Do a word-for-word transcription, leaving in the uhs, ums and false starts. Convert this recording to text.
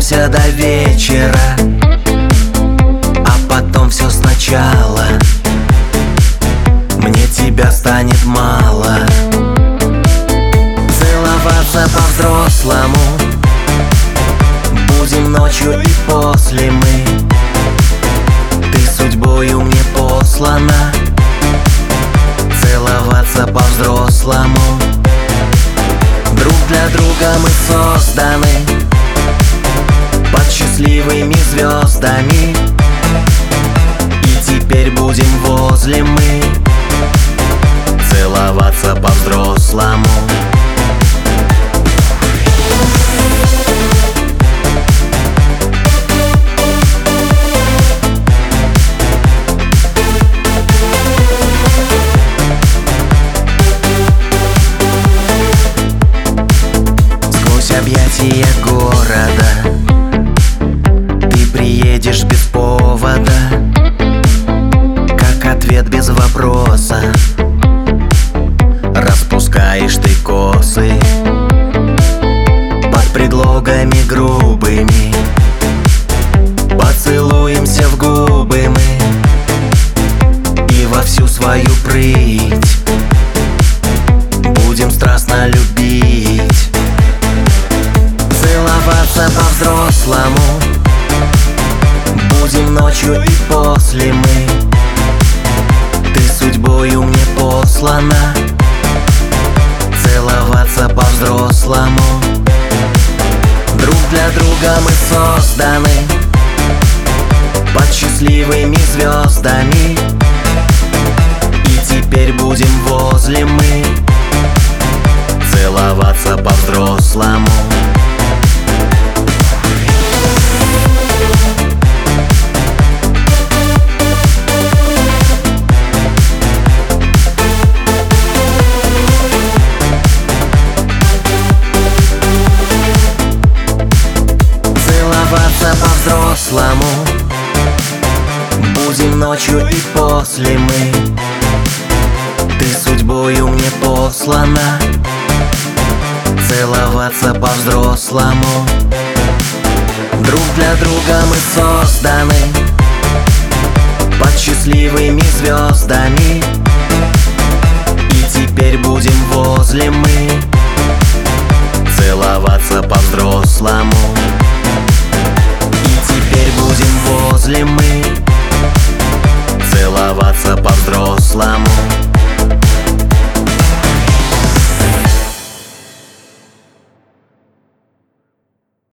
Целуемся до вечера, а потом все сначала. Мне тебя станет мало. Целоваться по-взрослому будем ночью и после мы. Ты судьбою мне послана. Целоваться по-взрослому. Друг для друга мы созданы под счастливыми звездами. И теперь будем возле мы целоваться по-взрослому. Объятия города ты приедешь без повода, как ответ без вопроса. Распускаешь ты косы под предлогами грубыми. Поцелуемся в губы мы и во всю свою прыть будем страстно любить. Целоваться по-взрослому будем ночью и после мы. Ты судьбою мне послана. Целоваться по-взрослому. Друг для друга мы созданы под счастливыми звездами. И теперь будем возле мы целоваться по-взрослому. По-взрослому будем ночью и после мы. Ты судьбою мне послана. Целоваться по-взрослому. Друг для друга мы созданы под счастливыми звездами. И теперь будем возле мы целоваться по-взрослому. Теперь будем возле мы целоваться по-взрослому.